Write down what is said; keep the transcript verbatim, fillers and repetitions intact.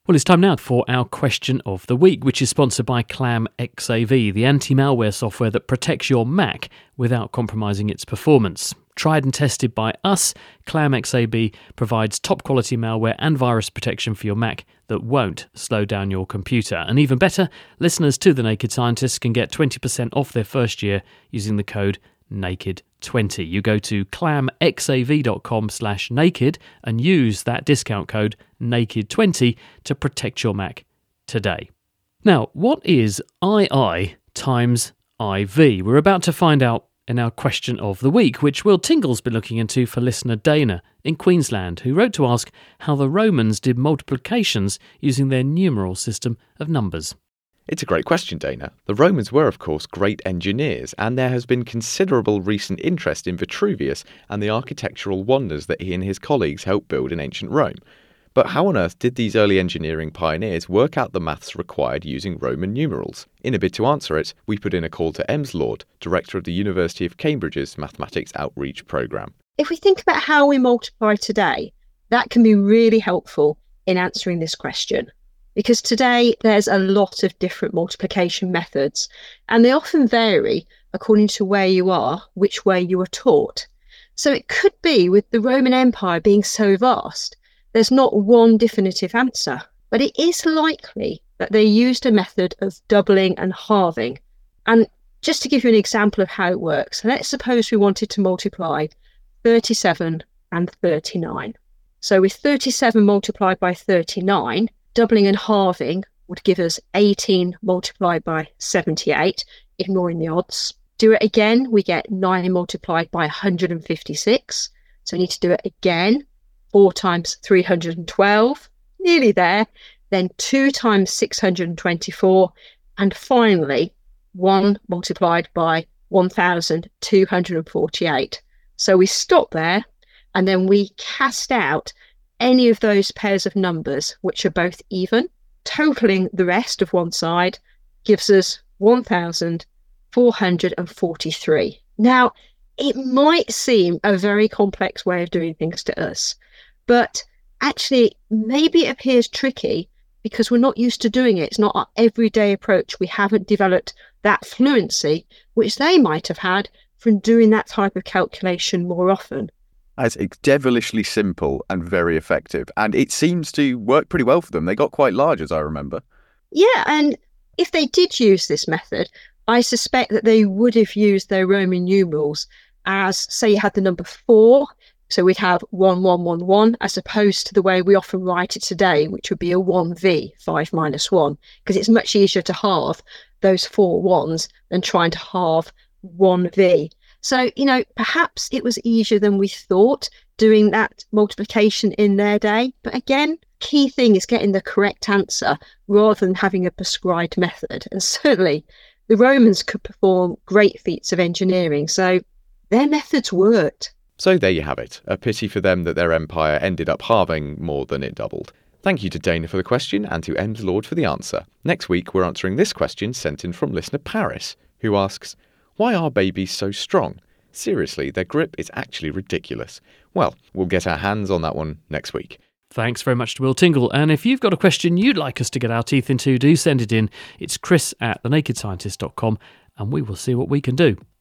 Well, it's time now for our question of the week, which is sponsored by Clam X A V, the anti-malware software that protects your Mac without compromising its performance. Tried and tested by us, Clam X A V provides top-quality malware and virus protection for your Mac that won't slow down your computer. And even better, listeners to The Naked Scientist can get twenty percent off their first year using the code naked twenty. You go to clamxav.com slash naked and use that discount code naked twenty to protect your Mac today. Now, what is I I times I V? We're about to find out in our question of the week, which Will Tingle's been looking into for listener Dana in Queensland, who wrote to ask how the Romans did multiplications using their numeral system of numbers. It's a great question, Dana. The Romans were, of course, great engineers, and there has been considerable recent interest in Vitruvius and the architectural wonders that he and his colleagues helped build in ancient Rome. But how on earth did these early engineering pioneers work out the maths required using Roman numerals? In a bid to answer it, we put in a call to Ems Lord, director of the University of Cambridge's Mathematics Outreach Programme. If we think about how we multiply today, that can be really helpful in answering this question. Because today there's a lot of different multiplication methods, and they often vary according to where you are, which way you are taught. So it could be, with the Roman Empire being so vast, there's not one definitive answer, but it is likely that they used a method of doubling and halving. And just to give you an example of how it works, let's suppose we wanted to multiply thirty-seven and thirty-nine. So with thirty-seven multiplied by thirty-nine, doubling and halving would give us eighteen multiplied by seventy-eight, ignoring the odds. Do it again, we get nine multiplied by one hundred fifty-six. So we need to do it again. four times three hundred twelve, nearly there. Then two times six hundred twenty-four. And finally, one multiplied by one thousand two hundred forty-eight. So we stop there, and then we cast out any of those pairs of numbers which are both even. Totaling the rest of one side gives us one thousand four hundred forty-three. Now, it might seem a very complex way of doing things to us, but actually maybe it appears tricky because we're not used to doing it. It's not our everyday approach. We haven't developed that fluency which they might have had from doing that type of calculation more often. It's devilishly simple and very effective. And it seems to work pretty well for them. They got quite large, as I remember. Yeah, and if they did use this method, I suspect that they would have used their Roman numerals as, say, you had the number four. So we'd have one, one, one, one, as opposed to the way we often write it today, which would be a one V, five minus one, because it's much easier to halve those four ones than trying to halve one V. So, you know, perhaps it was easier than we thought doing that multiplication in their day. But again, key thing is getting the correct answer rather than having a prescribed method. And certainly the Romans could perform great feats of engineering. So their methods worked. So there you have it. A pity for them that their empire ended up halving more than it doubled. Thank you to Dana for the question and to Ems Lord for the answer. Next week, we're answering this question sent in from listener Paris, who asks, why are babies so strong? Seriously, their grip is actually ridiculous. Well, we'll get our hands on that one next week. Thanks very much to Will Tingle. And if you've got a question you'd like us to get our teeth into, do send it in. It's chris at the naked scientist dot com and we will see what we can do.